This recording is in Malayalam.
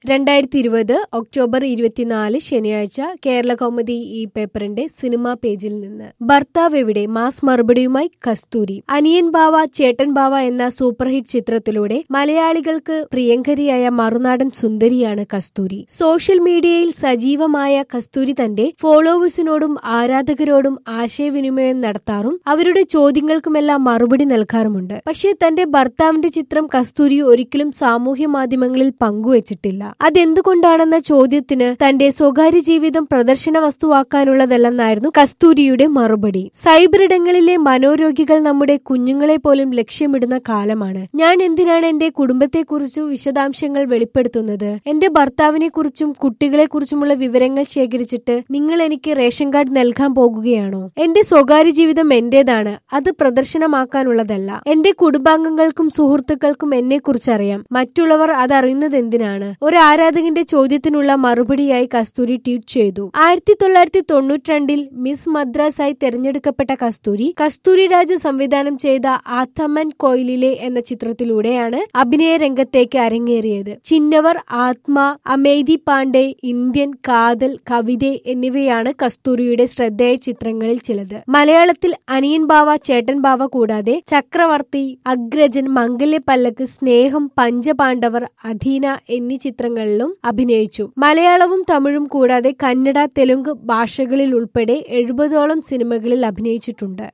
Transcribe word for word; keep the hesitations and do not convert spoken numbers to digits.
രണ്ടായിരത്തി ഇരുപത് ഒക്ടോബർ ഇരുപത്തിനാല് ശനിയാഴ്ച കേരള കൗമുദി ഈ പേപ്പറിന്റെ സിനിമാ പേജിൽ നിന്ന് ഭർത്താവ് എവിടെ മാസ് മറുപടിയുമായി കസ്തൂരി. അനിയൻ ബാവ ചേട്ടൻ ബാവ എന്ന സൂപ്പർഹിറ്റ് ചിത്രത്തിലൂടെ മലയാളികൾക്ക് പ്രിയങ്കരിയായ മറുനാടൻ സുന്ദരിയാണ് കസ്തൂരി. സോഷ്യൽ മീഡിയയിൽ സജീവമായ കസ്തൂരി തന്റെ ഫോളോവേഴ്സിനോടും ആരാധകരോടും ആശയവിനിമയം നടത്താറും അവരുടെ ചോദ്യങ്ങൾക്കുമെല്ലാം മറുപടി നൽകാറുമുണ്ട്. പക്ഷേ തന്റെ ഭർത്താവിന്റെ ചിത്രം കസ്തൂരി ഒരിക്കലും സാമൂഹ്യ മാധ്യമങ്ങളിൽ പങ്കുവച്ചിട്ടില്ല. അതെന്തുകൊണ്ടാണെന്ന ചോദ്യത്തിന് തന്റെ സ്വകാര്യ ജീവിതം പ്രദർശന വസ്തുവാക്കാനുള്ളതല്ലെന്നായിരുന്നു കസ്തൂരിയുടെ മറുപടി. സൈബറിടങ്ങളിലെ മനോരോഗികൾ നമ്മുടെ കുഞ്ഞുങ്ങളെ പോലും ലക്ഷ്യമിടുന്ന കാലമാണ്. ഞാൻ എന്തിനാണ് എന്റെ കുടുംബത്തെക്കുറിച്ചും വിശദാംശങ്ങൾ വെളിപ്പെടുത്തുന്നത്? എന്റെ ഭർത്താവിനെ കുറിച്ചും കുട്ടികളെ കുറിച്ചുമുള്ള വിവരങ്ങൾ ശേഖരിച്ചിട്ട് നിങ്ങൾ എനിക്ക് റേഷൻ കാർഡ് നൽകാൻ പോകുകയാണോ? എന്റെ സ്വകാര്യ ജീവിതം എന്റേതാണ്, അത് പ്രദർശനമാക്കാനുള്ളതല്ല. എന്റെ കുടുംബാംഗങ്ങൾക്കും സുഹൃത്തുക്കൾക്കും എന്നെ കുറിച്ചറിയാം. മറ്റുള്ളവർ അതറിയുന്നത് എന്തിനാണ്? ഒരു ആരാധകന്റെ ചോദ്യത്തിനുള്ള മറുപടിയായി കസ്തൂരി ട്വീറ്റ് ചെയ്തു. ആയിരത്തി തൊള്ളായിരത്തി തൊണ്ണൂറ്റി രണ്ടിൽ മിസ് മദ്രാസായി തെരഞ്ഞെടുക്കപ്പെട്ട കസ്തൂരി കസ്തൂരി രാജ സംവിധാനം ചെയ്ത ആത്തമൻ കോയിലിലെ എന്ന ചിത്രത്തിലൂടെയാണ് അഭിനയ രംഗത്തേക്ക് അരങ്ങേറിയത്. ചിന്നവർ, ആത്മ, അമേധി പാണ്ഡെ, ഇന്ത്യൻ, കാതൽ, കവിത എന്നിവയാണ് കസ്തൂരിയുടെ ശ്രദ്ധേയ ചിത്രങ്ങളിൽ ചിലത്. മലയാളത്തിൽ അനിയൻ ബാവ ചേട്ടൻ ബാവ കൂടാതെ ചക്രവർത്തി, അഗ്രജൻ, മംഗല്യപ്പല്ലക്ക്, സ്നേഹം, പഞ്ചപാണ്ഡവർ, അധീന എന്നീ ചിത്രങ്ങളിലും അഭിനയിച്ചു. മലയാളവും തമിഴും കൂടാതെ കന്നഡ, തെലുങ്ക് ഭാഷകളിൽ ഉൾപ്പെടെ എഴുപതോളം സിനിമകളിൽ അഭിനയിച്ചിട്ടുണ്ട്.